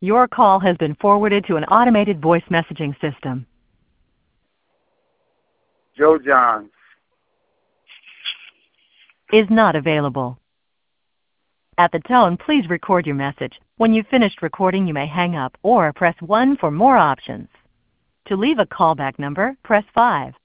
Your call has been forwarded to an automated voice messaging system. Joe Johns. Is not available. At the tone, please record your message. When you've finished recording, you may hang up or press 1 for more options. To leave a callback number, press 5.